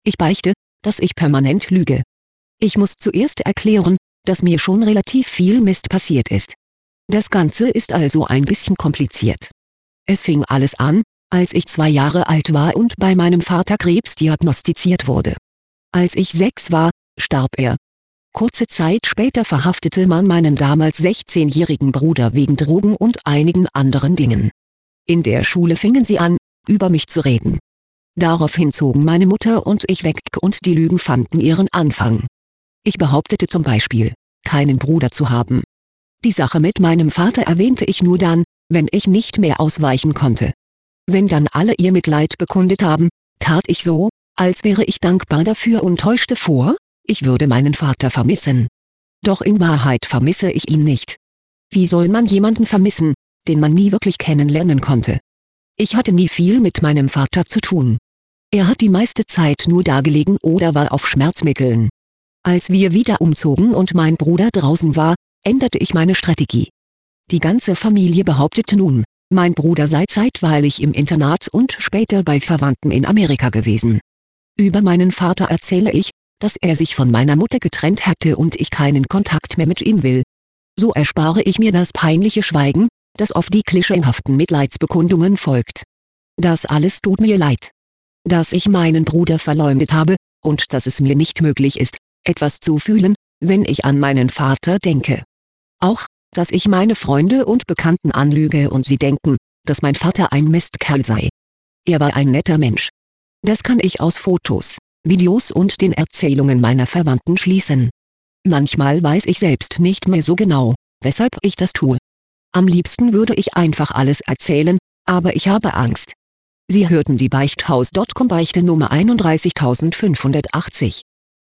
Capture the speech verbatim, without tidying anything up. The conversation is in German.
Ich beichte, dass ich permanent lüge. Ich muss zuerst erklären, dass mir schon relativ viel Mist passiert ist. Das Ganze ist also ein bisschen kompliziert. Es fing alles an, als ich zwei Jahre alt war und bei meinem Vater Krebs diagnostiziert wurde. Als ich sechs war, starb er. Kurze Zeit später verhaftete man meinen damals sechzehnjährigen Bruder wegen Drogen und einigen anderen Dingen. In der Schule fingen sie an, über mich zu reden. Daraufhin zogen meine Mutter und ich weg und die Lügen fanden ihren Anfang. Ich behauptete zum Beispiel, keinen Bruder zu haben. Die Sache mit meinem Vater erwähnte ich nur dann, wenn ich nicht mehr ausweichen konnte. Wenn dann alle ihr Mitleid bekundet haben, tat ich so, als wäre ich dankbar dafür und täuschte vor, ich würde meinen Vater vermissen. Doch in Wahrheit vermisse ich ihn nicht. Wie soll man jemanden vermissen, den man nie wirklich kennenlernen konnte? Ich hatte nie viel mit meinem Vater zu tun. Er hat die meiste Zeit nur dagelegen oder war auf Schmerzmitteln. Als wir wieder umzogen und mein Bruder draußen war, änderte ich meine Strategie. Die ganze Familie behauptete nun, mein Bruder sei zeitweilig im Internat und später bei Verwandten in Amerika gewesen. Über meinen Vater erzähle ich, dass er sich von meiner Mutter getrennt hatte und ich keinen Kontakt mehr mit ihm will. So erspare ich mir das peinliche Schweigen, das auf die klischeehaften Mitleidsbekundungen folgt. Das alles tut mir leid. Dass ich meinen Bruder verleumdet habe, und dass es mir nicht möglich ist, etwas zu fühlen, wenn ich an meinen Vater denke. Auch, dass ich meine Freunde und Bekannten anlüge und sie denken, dass mein Vater ein Mistkerl sei. Er war ein netter Mensch. Das kann ich aus Fotos, Videos und den Erzählungen meiner Verwandten schließen. Manchmal weiß ich selbst nicht mehr so genau, weshalb ich das tue. Am liebsten würde ich einfach alles erzählen, aber ich habe Angst. Sie hörten die Beichthaus Punkt com Beichte Nummer einunddreißigtausendfünfhundertachtzig.